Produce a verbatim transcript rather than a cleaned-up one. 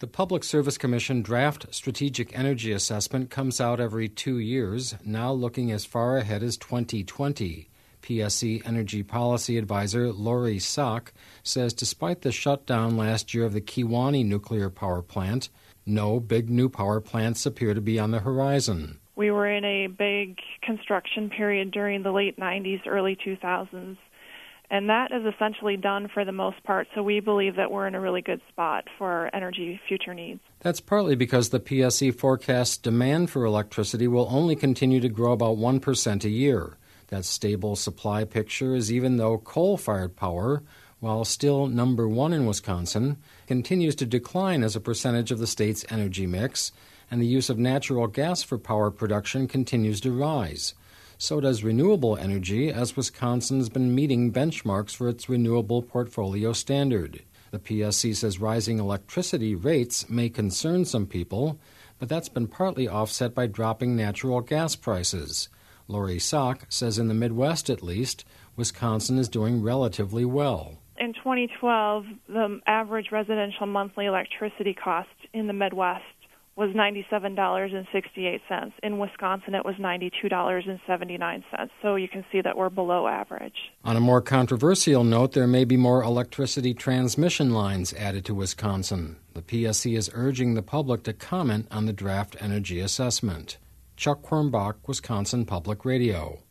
The Public Service Commission draft Strategic Energy Assessment comes out every two years, now looking as far ahead as twenty twenty. P S C Energy Policy Advisor Lori Sock says despite the shutdown last year of the Kewaunee nuclear power plant, no big new power plants appear to be on the horizon. We were in a big construction period during the late nineties, early two thousands, and that is essentially done for the most part, so we believe that we're in a really good spot for our energy future needs. That's partly because the P S C forecasts demand for electricity will only continue to grow about one percent a year. That stable supply picture is even though coal-fired power, while still number one in Wisconsin, continues to decline as a percentage of the state's energy mix, and the use of natural gas for power production continues to rise. So does renewable energy, as Wisconsin's been meeting benchmarks for its renewable portfolio standard. The P S C says rising electricity rates may concern some people, but that's been partly offset by dropping natural gas prices. Lori Sock says in the Midwest, at least, Wisconsin is doing relatively well. In twenty twelve, the average residential monthly electricity cost in the Midwest was ninety-seven dollars and sixty-eight cents. In Wisconsin, it was ninety-two dollars and seventy-nine cents. So you can see that we're below average. On a more controversial note, there may be more electricity transmission lines added to Wisconsin. The P S C is urging the public to comment on the draft energy assessment. Chuck Quirmbach, Wisconsin Public Radio.